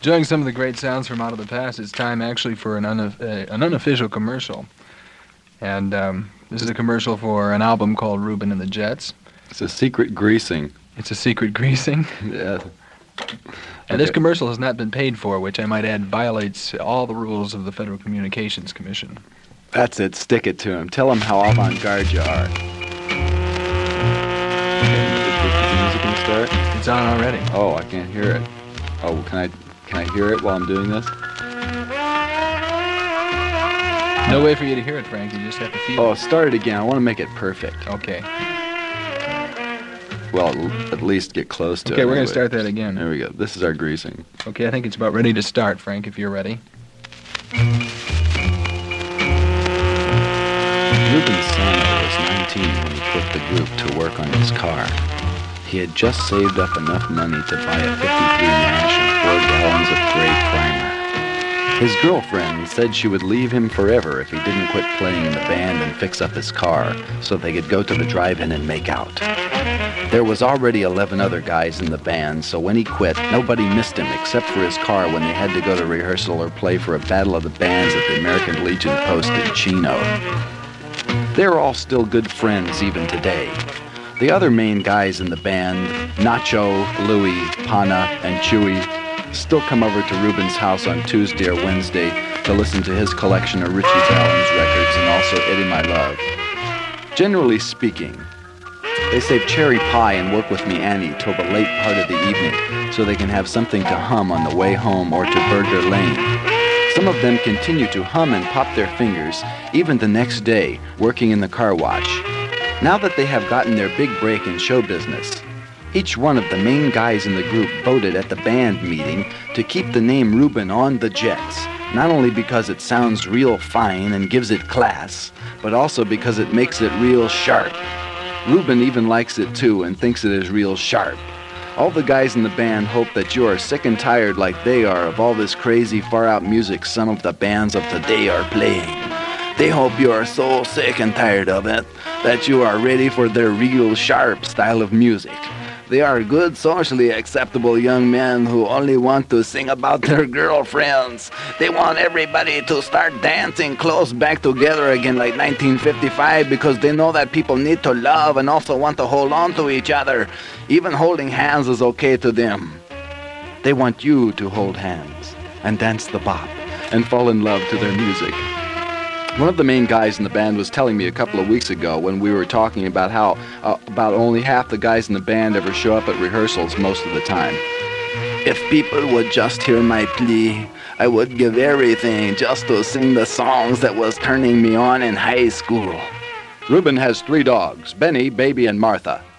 Enjoying some of the great sounds from Out of the Past, it's time actually for an unofficial commercial. And this is a commercial for an album called Reuben and the Jets. It's a secret greasing. It's a secret greasing? Yeah. And this commercial has not been paid for, which I might add violates all the rules of the Federal Communications Commission. That's it. Stick it to him. Tell him how avant-garde you are. Is the music gonna start? It's on already. Oh, I can't hear it. Oh, can I hear it while I'm doing this? No way for you to hear it, Frank. You just have to feel Oh, it. start it again. I want to make it perfect. Okay. Well, at least get close to it. Okay, we're going to anyway. start that again. There we go. This is our greasing. Okay, I think it's about ready to start, Frank, if you're ready. Reuben Sano was 19 when he put the group to work on his car. He had just saved up enough money to buy a 53 Nash and 4 gallons of gray primer. His girlfriend said she would leave him forever if he didn't quit playing in the band and fix up his car so they could go to the drive-in and make out. There was already 11 other guys in the band, so when he quit, nobody missed him except for his car when they had to go to rehearsal or play for a battle of the bands at the American Legion post in Chino. They're all still good friends even today. The other main guys in the band, Nacho, Louie, Pana, and Chewy, still come over to Reuben's house on Tuesday or Wednesday to listen to his collection of Richie Valens records and also Eddie My Love. Generally speaking, they save cherry pie and work with me Annie till the late part of the evening so they can have something to hum on the way home or to Burger Lane. Some of them continue to hum and pop their fingers even the next day working in the car wash. Now that they have gotten their big break in show business, each one of the main guys in the group voted at the band meeting to keep the name Reuben on the Jets, not only because it sounds real fine and gives it class, but also because it makes it real sharp. Reuben even likes it too and thinks it is real sharp. All the guys in the band hope that you are sick and tired like they are of all this crazy far-out music some of the bands of today are playing. They hope you are so sick and tired of it that you are ready for their real sharp style of music. They are good, socially acceptable young men who only want to sing about their girlfriends. They want everybody to start dancing close back together again like 1955 because they know that people need to love and also want to hold on to each other. Even holding hands is okay to them. They want you to hold hands and dance the bop and fall in love to their music. One of the main guys in the band was telling me a couple of weeks ago when we were talking about how about only half the guys in the band ever show up at rehearsals most of the time. If people would just hear my plea, I would give everything just to sing the songs that was turning me on in high school. Reuben has 3 dogs, Benny, Baby, and Martha.